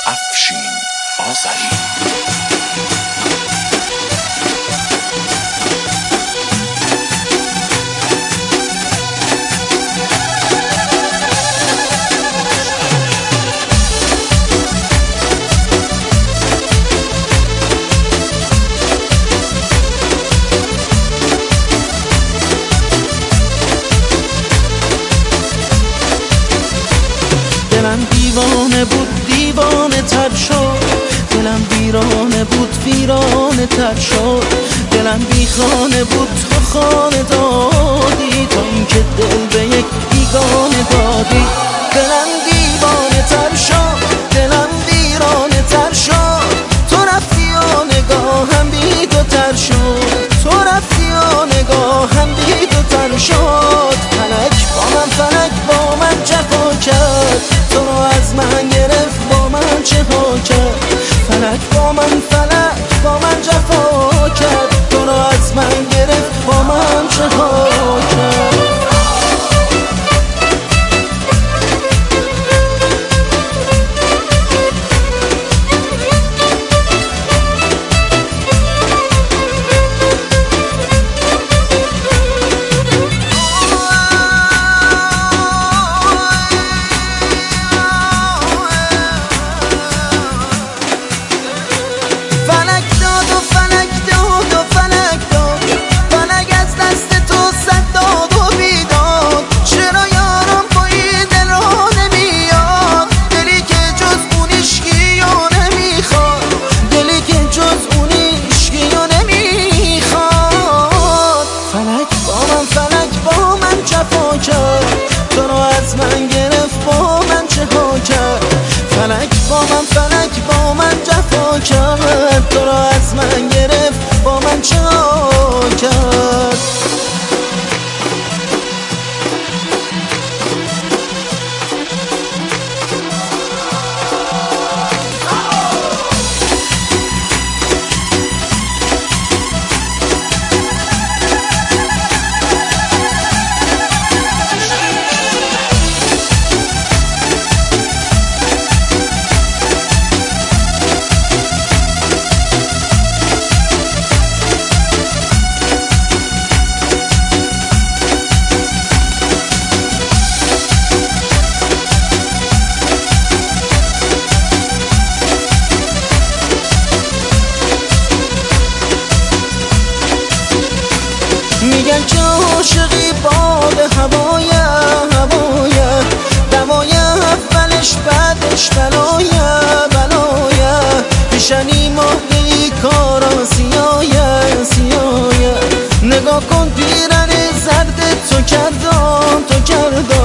افشین آذری. دلم دیوانه بود دیوانه تر شد، دلم ویرانه بود ویرانه تر شد، دلم بی خانه بود تو خانه دادی، تا اینکه دل به یک بیگانه دادی. دلم دیوانه تر شد، دلم ویرانه تر شد، تو رفتی و نگاهم بی تو تر شد، تو رفتی و نگاهم بی تو تر شد. فلک با من، فلک با من جفا کرد، تو رو از من گرفت با من چه ها کرد. فلک با من، فلک با من جفا کرد، تو رو از من گرفت با من چه ها کرد. تو رو از من گرفت با من چه ها کرد. فلک با من، فلک با من جفا کرد، تو رو از من گرفت با من چه ها کرد. میگن که عاشقی باد هوایه هوایه، دوایه اولش بعدش بلایه بلایه، پیشنی ماهی کارا سیایه سیایه. نگاه کن پیرن زرد تو کردم تو کردم،